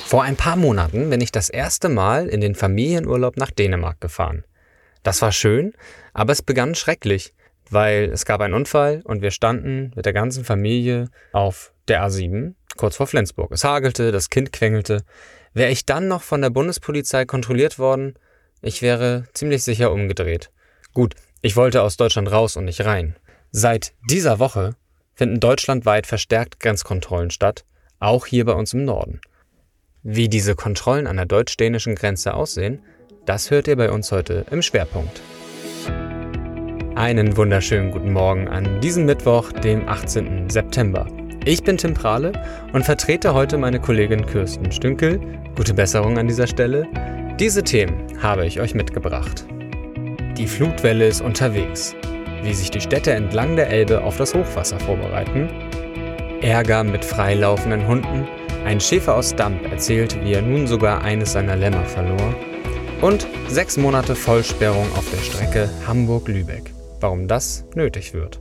Vor ein paar Monaten bin ich das erste Mal in den Familienurlaub nach Dänemark gefahren. Das war schön, aber es begann schrecklich, weil es gab einen Unfall und wir standen mit der ganzen Familie auf der A7 kurz vor Flensburg. Es hagelte, das Kind quengelte. Wäre ich dann noch von der Bundespolizei kontrolliert worden, ich wäre ziemlich sicher umgedreht. Gut, ich wollte aus Deutschland raus und nicht rein. Seit dieser Woche finden deutschlandweit verstärkt Grenzkontrollen statt, auch hier bei uns im Norden. Wie diese Kontrollen an der deutsch-dänischen Grenze aussehen, das hört ihr bei uns heute im Schwerpunkt. Einen wunderschönen guten Morgen an diesem Mittwoch, dem 18. September. Ich bin Tim Prahle und vertrete heute meine Kollegin Kirsten Stünkel. Gute Besserung an dieser Stelle. Diese Themen habe ich euch mitgebracht. Die Flutwelle ist unterwegs. Wie sich die Städte entlang der Elbe auf das Hochwasser vorbereiten. Ärger mit freilaufenden Hunden. Ein Schäfer aus Damp erzählt, wie er nun sogar eines seiner Lämmer verlor. Und 6 Monate Vollsperrung auf der Strecke Hamburg-Lübeck. Warum das nötig wird.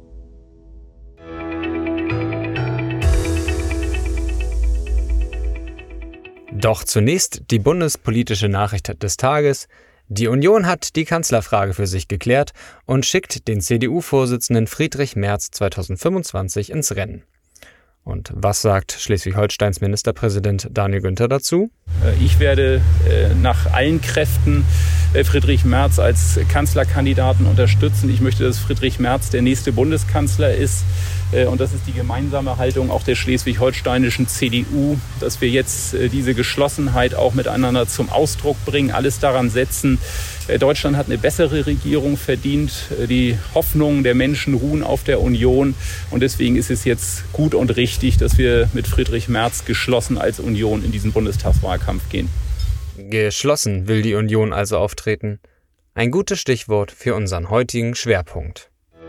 Doch zunächst die bundespolitische Nachricht des Tages. Die Union hat die Kanzlerfrage für sich geklärt und schickt den CDU-Vorsitzenden Friedrich Merz 2025 ins Rennen. Und was sagt Schleswig-Holsteins Ministerpräsident Daniel Günther dazu? Ich werde nach allen Kräften Friedrich Merz als Kanzlerkandidaten unterstützen. Ich möchte, dass Friedrich Merz der nächste Bundeskanzler ist. Und das ist die gemeinsame Haltung auch der schleswig-holsteinischen CDU, dass wir jetzt diese Geschlossenheit auch miteinander zum Ausdruck bringen, alles daran setzen. Deutschland hat eine bessere Regierung verdient. Die Hoffnungen der Menschen ruhen auf der Union. Und deswegen ist es jetzt gut und richtig, dass wir mit Friedrich Merz geschlossen als Union in diesen Bundestagswahlkampf gehen. Geschlossen will die Union also auftreten. Ein gutes Stichwort für unseren heutigen Schwerpunkt.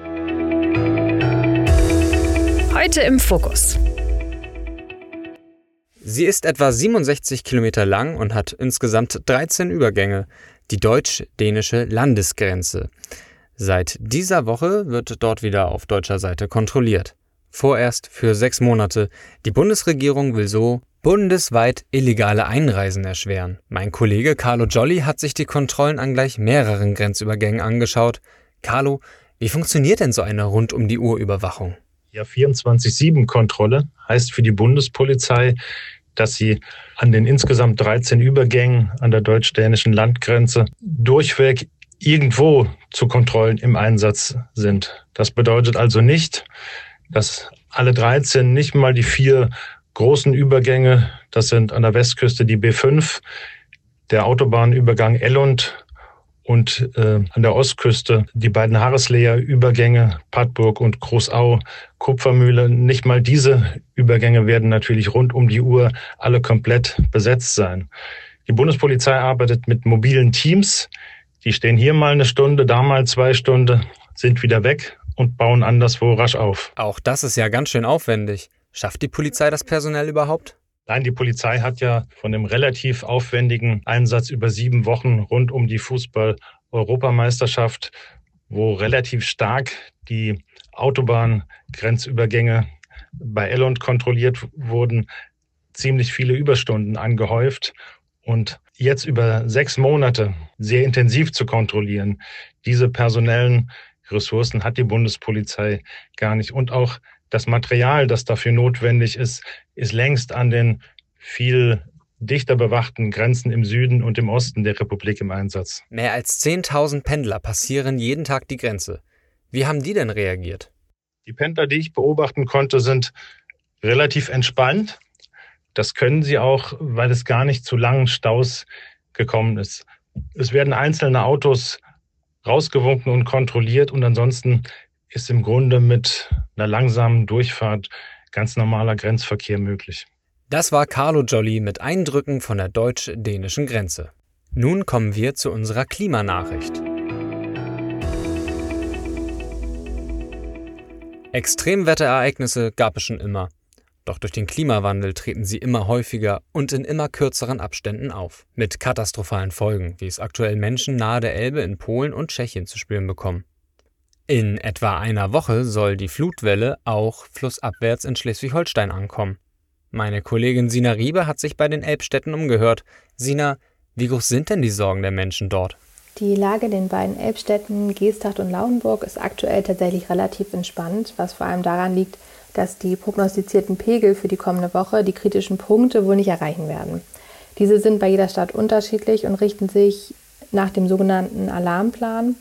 Heute im Fokus. Sie ist etwa 67 Kilometer lang und hat insgesamt 13 Übergänge, die deutsch-dänische Landesgrenze. Seit dieser Woche wird dort wieder auf deutscher Seite kontrolliert. Vorerst für 6 Monate. Die Bundesregierung will so bundesweit illegale Einreisen erschweren. Mein Kollege Carlo Jolly hat sich die Kontrollen an gleich mehreren Grenzübergängen angeschaut. Carlo, wie funktioniert denn so eine Rund-um-die-Uhr-Überwachung? Ja, 24/7-Kontrolle heißt für die Bundespolizei, dass sie an den insgesamt 13 Übergängen an der deutsch-dänischen Landgrenze durchweg irgendwo zu Kontrollen im Einsatz sind. Das bedeutet also nicht, dass alle 13, nicht mal die 4 großen Übergänge, das sind an der Westküste die B5, der Autobahnübergang Ellund und an der Ostküste die beiden Harresleer Übergänge Padburg und Großau, Kupfermühle. Nicht mal diese Übergänge werden natürlich rund um die Uhr alle komplett besetzt sein. Die Bundespolizei arbeitet mit mobilen Teams. Die stehen hier mal 1 Stunde, da mal 2 Stunden, sind wieder weg und bauen anderswo rasch auf. Auch das ist ja ganz schön aufwendig. Schafft die Polizei das personell überhaupt? Nein, die Polizei hat ja von dem relativ aufwendigen Einsatz über 7 Wochen rund um die Fußball-Europameisterschaft, wo relativ stark die Autobahngrenzübergänge bei Ellund kontrolliert wurden, ziemlich viele Überstunden angehäuft. Und jetzt über 6 Monate sehr intensiv zu kontrollieren, diese personellen Ressourcen hat die Bundespolizei gar nicht. Und auch das Material, das dafür notwendig ist längst an den viel dichter bewachten Grenzen im Süden und im Osten der Republik im Einsatz. Mehr als 10.000 Pendler passieren jeden Tag die Grenze. Wie haben die denn reagiert? Die Pendler, die ich beobachten konnte, sind relativ entspannt. Das können sie auch, weil es gar nicht zu langen Staus gekommen ist. Es werden einzelne Autos rausgewunken und kontrolliert und ansonsten ist im Grunde mit einer langsamen Durchfahrt ganz normaler Grenzverkehr möglich. Das war Carlo Jolly mit Eindrücken von der deutsch-dänischen Grenze. Nun kommen wir zu unserer Klimanachricht. Extremwetterereignisse gab es schon immer. Doch durch den Klimawandel treten sie immer häufiger und in immer kürzeren Abständen auf. Mit katastrophalen Folgen, wie es aktuell Menschen nahe der Elbe in Polen und Tschechien zu spüren bekommen. In etwa einer Woche soll die Flutwelle auch flussabwärts in Schleswig-Holstein ankommen. Meine Kollegin Sina Riebe hat sich bei den Elbstädten umgehört. Sina, wie groß sind denn die Sorgen der Menschen dort? Die Lage in den beiden Elbstädten Geesthacht und Lauenburg ist aktuell tatsächlich relativ entspannt, was vor allem daran liegt, dass die prognostizierten Pegel für die kommende Woche die kritischen Punkte wohl nicht erreichen werden. Diese sind bei jeder Stadt unterschiedlich und richten sich nach dem sogenannten Alarmplan.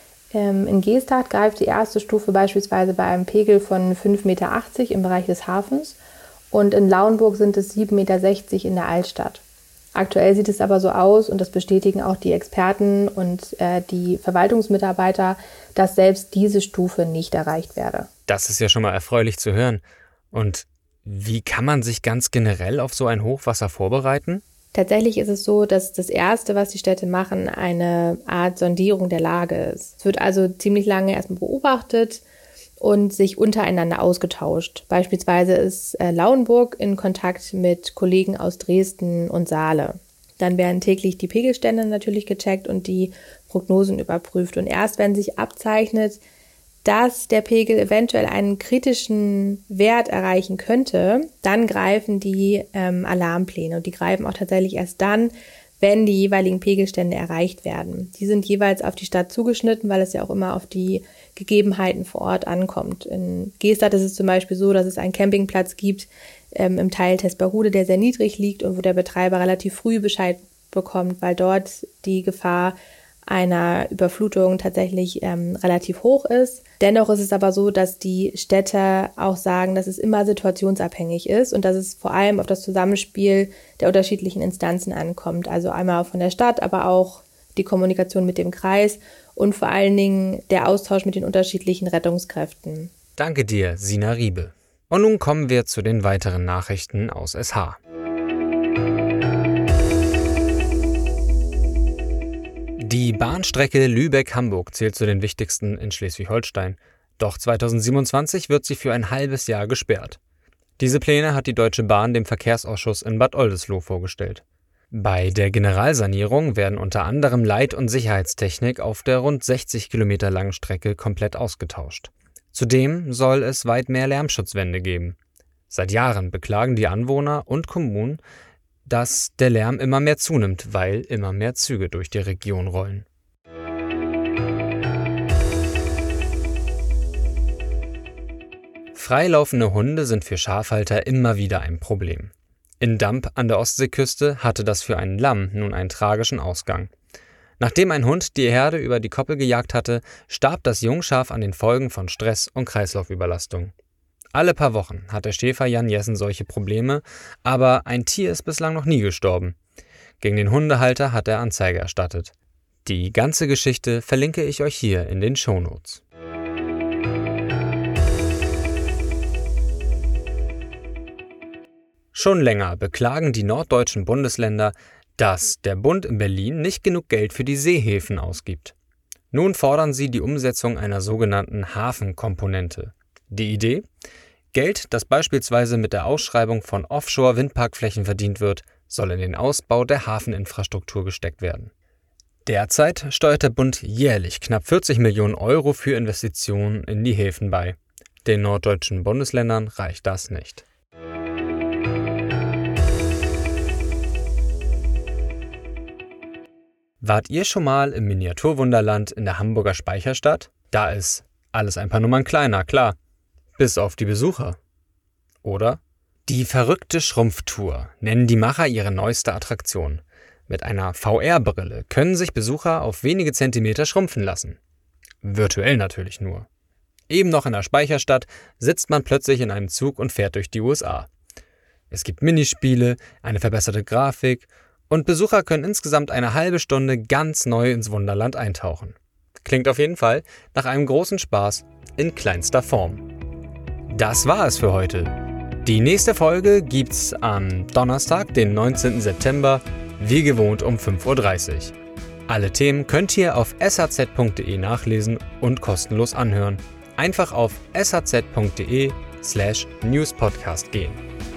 In Geesthacht greift die erste Stufe beispielsweise bei einem Pegel von 5,80 Meter im Bereich des Hafens und in Lauenburg sind es 7,60 Meter in der Altstadt. Aktuell sieht es aber so aus, und das bestätigen auch die Experten und die Verwaltungsmitarbeiter, dass selbst diese Stufe nicht erreicht werde. Das ist ja schon mal erfreulich zu hören. Und wie kann man sich ganz generell auf so ein Hochwasser vorbereiten? Tatsächlich ist es so, dass das Erste, was die Städte machen, eine Art Sondierung der Lage ist. Es wird also ziemlich lange erstmal beobachtet und sich untereinander ausgetauscht. Beispielsweise ist Lauenburg in Kontakt mit Kollegen aus Dresden und Saale. Dann werden täglich die Pegelstände natürlich gecheckt und die Prognosen überprüft. Und erst wenn sich abzeichnet, dass der Pegel eventuell einen kritischen Wert erreichen könnte, dann greifen die Alarmpläne. Und die greifen auch tatsächlich erst dann, wenn die jeweiligen Pegelstände erreicht werden. Die sind jeweils auf die Stadt zugeschnitten, weil es ja auch immer auf die Gegebenheiten vor Ort ankommt. In Geesthacht ist es zum Beispiel so, dass es einen Campingplatz gibt im Teil Tesperhude, der sehr niedrig liegt und wo der Betreiber relativ früh Bescheid bekommt, weil dort die Gefahr einer Überflutung tatsächlich relativ hoch ist. Dennoch ist es aber so, dass die Städte auch sagen, dass es immer situationsabhängig ist und dass es vor allem auf das Zusammenspiel der unterschiedlichen Instanzen ankommt. Also einmal von der Stadt, aber auch die Kommunikation mit dem Kreis und vor allen Dingen der Austausch mit den unterschiedlichen Rettungskräften. Danke dir, Sina Riebe. Und nun kommen wir zu den weiteren Nachrichten aus SH. Die Bahnstrecke Lübeck-Hamburg zählt zu den wichtigsten in Schleswig-Holstein. Doch 2027 wird sie für ein halbes Jahr gesperrt. Diese Pläne hat die Deutsche Bahn dem Verkehrsausschuss in Bad Oldesloe vorgestellt. Bei der Generalsanierung werden unter anderem Leit- und Sicherheitstechnik auf der rund 60 Kilometer langen Strecke komplett ausgetauscht. Zudem soll es weit mehr Lärmschutzwände geben. Seit Jahren beklagen die Anwohner und Kommunen, dass der Lärm immer mehr zunimmt, weil immer mehr Züge durch die Region rollen. Freilaufende Hunde sind für Schafhalter immer wieder ein Problem. In Damp an der Ostseeküste hatte das für ein Lamm nun einen tragischen Ausgang. Nachdem ein Hund die Herde über die Koppel gejagt hatte, starb das Jungschaf an den Folgen von Stress und Kreislaufüberlastung. Alle paar Wochen hat der Schäfer Jan Jessen solche Probleme, aber ein Tier ist bislang noch nie gestorben. Gegen den Hundehalter hat er Anzeige erstattet. Die ganze Geschichte verlinke ich euch hier in den Shownotes. Schon länger beklagen die norddeutschen Bundesländer, dass der Bund in Berlin nicht genug Geld für die Seehäfen ausgibt. Nun fordern sie die Umsetzung einer sogenannten Hafenkomponente. Die Idee? Geld, das beispielsweise mit der Ausschreibung von Offshore-Windparkflächen verdient wird, soll in den Ausbau der Hafeninfrastruktur gesteckt werden. Derzeit steuert der Bund jährlich knapp 40 Millionen Euro für Investitionen in die Häfen bei. Den norddeutschen Bundesländern reicht das nicht. Wart ihr schon mal im Miniaturwunderland in der Hamburger Speicherstadt? Da ist alles ein paar Nummern kleiner, klar. Bis auf die Besucher. Oder? Die verrückte Schrumpftour nennen die Macher ihre neueste Attraktion. Mit einer VR-Brille können sich Besucher auf wenige Zentimeter schrumpfen lassen. Virtuell natürlich nur. Eben noch in der Speicherstadt sitzt man plötzlich in einem Zug und fährt durch die USA. Es gibt Minispiele, eine verbesserte Grafik und Besucher können insgesamt eine halbe Stunde ganz neu ins Wunderland eintauchen. Klingt auf jeden Fall nach einem großen Spaß in kleinster Form. Das war es für heute. Die nächste Folge gibt's am Donnerstag, den 19. September, wie gewohnt um 5:30 Uhr. Alle Themen könnt ihr auf shz.de nachlesen und kostenlos anhören. Einfach auf shz.de/newspodcast gehen.